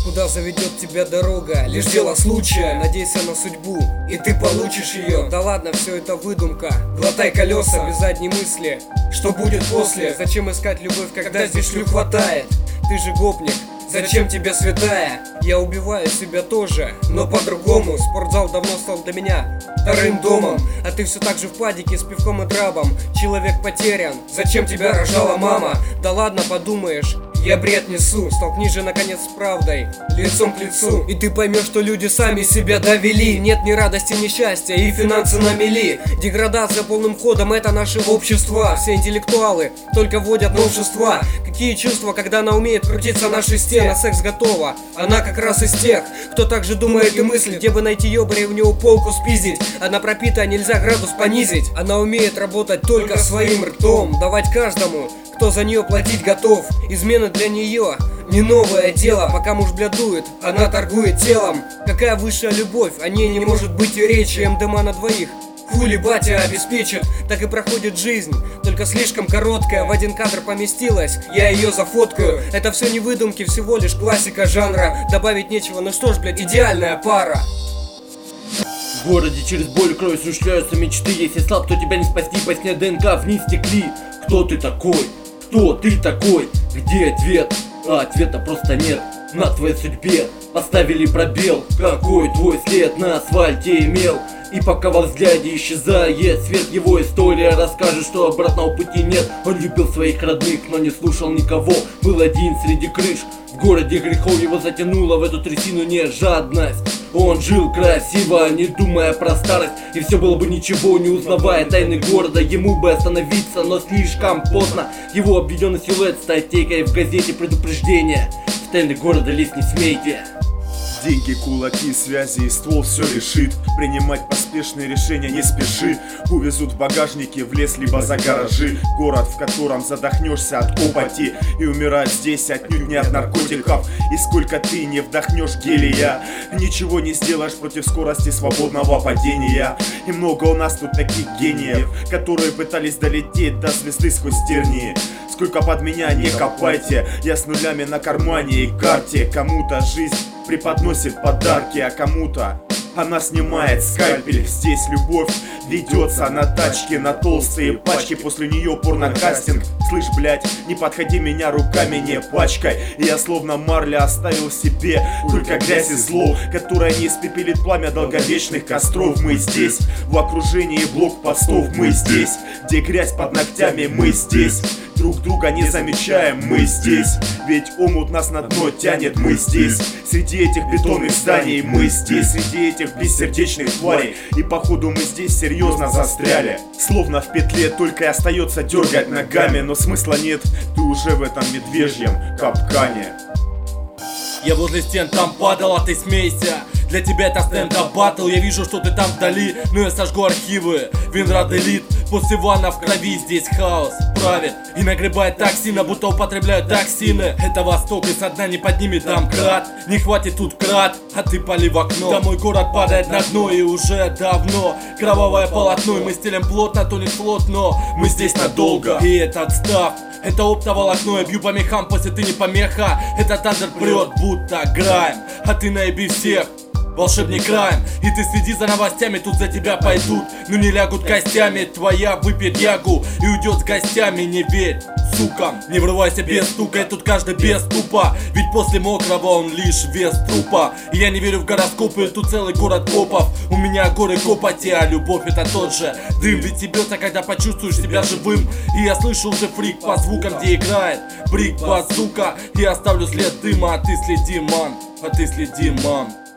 куда заведет тебя дорога, лишь дело случая. Надейся на судьбу, и ты получишь ее. Да ладно, все это выдумка. Глотай колеса без задней мысли. Что будет после? Зачем искать любовь, когда здесь шлюх хватает? Ты же гопник, зачем тебе святая? Я убиваю себя тоже, но по-другому. Спортзал давно стал для меня вторым домом. А ты все так же в падике с пивком и драбом. Человек потерян, зачем тебя рожала мама? Да ладно, подумаешь, я бред несу. Столкнись же наконец с правдой лицом к лицу, и ты поймешь, что люди сами себя довели. Нет ни радости, ни счастья, и финансы на мели. Деградация полным ходом, это наше общество. Все интеллектуалы только вводят новшества. Какие чувства, когда она умеет крутиться на шесте? На секс готова, она как раз из тех, кто также думает и мыслит, где бы найти ёбаря и в него полку спиздить. Она пропитая, нельзя градус понизить. Она умеет работать только своим ртом, давать каждому, кто за нее платить готов. Измена для нее не новое дело. Пока муж блядует, она торгует телом. Какая высшая любовь, о ней не может быть и речи. МДМА на двоих хули батя обеспечит. Так и проходит жизнь, только слишком короткая. В один кадр поместилась, я ее зафоткаю. Это все не выдумки, всего лишь классика жанра. Добавить нечего, ну что ж, блядь, идеальная пара. В городе через боль и кровь осуществляются мечты. Если слаб, то тебя не спасти, по сне ДНК вниз текли. Кто ты такой? Кто ты такой? Где ответ? А ответа просто нет. На твоей судьбе поставили пробел. Какой твой след на асфальте имел? И пока во взгляде исчезает свет, его история расскажет, что обратного пути нет. Он любил своих родных, но не слушал никого. Был один среди крыш. В городе грехов его затянуло в эту трясину не жадность. Он жил красиво, не думая про старость. И все было бы ничего, не узнавая тайны города. Ему бы остановиться, но слишком поздно. Его обведенный силуэт статейкой в газете предупреждение: в тайны города лезть не смейте. Деньги, кулаки, связи и ствол все решит. Принимать поспешные решения не спеши. Увезут в багажнике в лес, либо за гаражи. Город, в котором задохнешься от копоти. И умирать здесь отнюдь не от наркотиков. И сколько ты не вдохнешь гелия, ничего не сделаешь против скорости свободного падения. И много у нас тут таких гениев, которые пытались долететь до звезды сквозь тернии. Сколько под меня не копайте, я с нулями на кармане и карте. Кому-то жизнь преподносит подарки, а кому-то она снимает скальпель. Здесь любовь ведется на тачке, на толстые пачки. После нее порнокастинг. Слышь, блять, не подходи, меня руками не пачкай. Я словно марля оставил себе только грязь и зло, которая не испепелит пламя долговечных костров. Мы здесь, в окружении блокпостов. Мы здесь, где грязь под ногтями. Мы здесь, друг друга не замечаем. Мы здесь, ведь омут нас на дно тянет. Мы здесь, среди этих бетонных зданий. Мы здесь, среди этих бессердечных тварей. И походу мы здесь серьезно застряли. Словно в петле, только и остается дергать ногами. Но смысла нет, ты уже в этом медвежьем капкане. Я возле стен там падал, а ты смейся. Для тебя это стендап баттл. Я вижу, что ты там вдали, но я сожгу архивы. Винрад элит, после ванна в крови. Здесь хаос правит и нагребает так сильно, будто употребляют токсины. Это Восток, и со дна не поднимет там крат. Не хватит тут крат, а ты пали в окно. Да мой город падает на дно, и уже давно кровавое полотно. И мы стелем плотно, тонет флот, но мы здесь надолго. И это отстав, это оптоволокно. Я бью по мехам, после ты не помеха. Это тандер прет, будто граем, а ты наеби всех. Волшебник краем, и ты следи за новостями, тут за тебя пойдут, но не лягут костями. Твоя выпьет ягу и уйдет с гостями. Не верь сукам, не врывайся без стука, и тут каждый без тупа. Ведь после мокрого он лишь вес трупа. И я не верю в гороскопы, тут целый город копов. У меня горы копоти, а любовь это тот же дым. Ведь себется, когда почувствуешь себя живым. И я слышу уже фрик по звукам, где играет брик базука. Я оставлю след дыма, а ты следи, ман, а ты следи, мам.